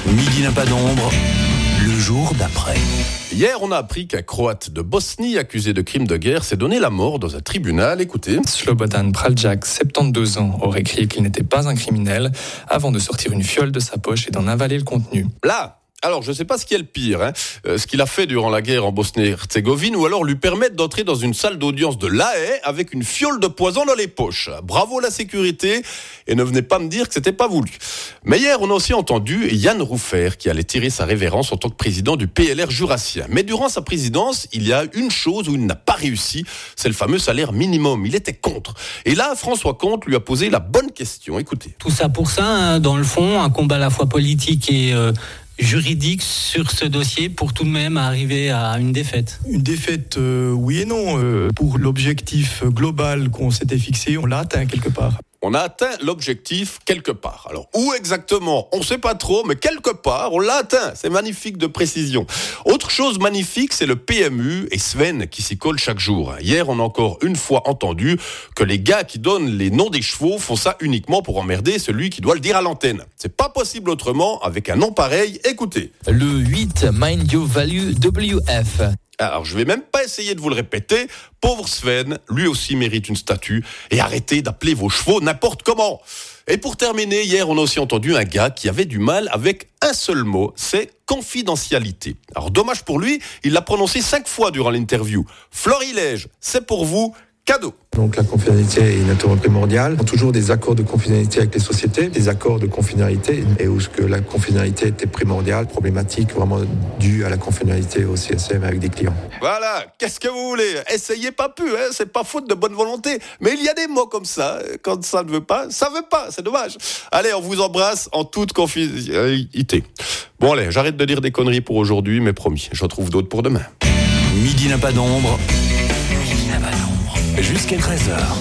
Midi n'a pas d'ombre, le jour d'après. Hier, on a appris qu'un Croate de Bosnie accusé de crimes de guerre s'est donné la mort dans un tribunal. Écoutez. Slobodan Praljak, 72 ans, aurait crié qu'il n'était pas un criminel avant de sortir une fiole de sa poche et d'en avaler le contenu. Là, alors je ne sais pas ce qui est le pire, ce qu'il a fait durant la guerre en Bosnie-Herzégovine, ou alors lui permettre d'entrer dans une salle d'audience de La Haye avec une fiole de poison dans les poches. Bravo la sécurité, et ne venez pas me dire que c'était pas voulu. Mais hier, on a aussi entendu Jan Ruffer qui allait tirer sa révérence en tant que président du PLR jurassien. Mais durant sa présidence, il y a une chose où il n'a pas réussi, c'est le fameux salaire minimum. Il était contre. Et là, François Comte lui a posé la bonne question. Écoutez. Tout ça pour ça, dans le fond, un combat à la fois politique et juridique sur ce dossier pour tout de même arriver à une défaite. Une défaite, oui et non. Pour l'objectif global qu'on s'était fixé, on l'a atteint quelque part. On a atteint l'objectif quelque part. Alors, où exactement ? On ne sait pas trop, mais quelque part, on l'a atteint. C'est magnifique de précision. Autre chose magnifique, c'est le PMU et Sven qui s'y collent chaque jour. Hier, on a encore une fois entendu que les gars qui donnent les noms des chevaux font ça uniquement pour emmerder celui qui doit le dire à l'antenne. C'est pas possible autrement avec un nom pareil. Écoutez. Le 8, Mind Your Value WF. Alors, je vais même pas essayer de vous le répéter. Pauvre Sven, lui aussi mérite une statue. Et arrêtez d'appeler vos chevaux n'importe comment. Et pour terminer, hier, on a aussi entendu un gars qui avait du mal avec un seul mot, c'est confidentialité. Alors, dommage pour lui, il l'a prononcé 5 fois durant l'interview. Florilège, c'est pour vous, cadeau. Donc la confidentialité est une atome primordiale. On a toujours des accords de confidentialité avec les sociétés, des accords de confidentialité, et où que la confidentialité était primordiale, problématique vraiment due à la confidentialité au CSM avec des clients. Voilà, qu'est-ce que vous voulez ? Essayez pas plus, c'est pas faute de bonne volonté. Mais il y a des mots comme ça, quand ça ne veut pas, c'est dommage. Allez, on vous embrasse en toute confidentialité. Bon allez, j'arrête de dire des conneries pour aujourd'hui, mais promis, j'en trouve d'autres pour demain. Midi n'a pas d'ombre, jusqu'à 13h.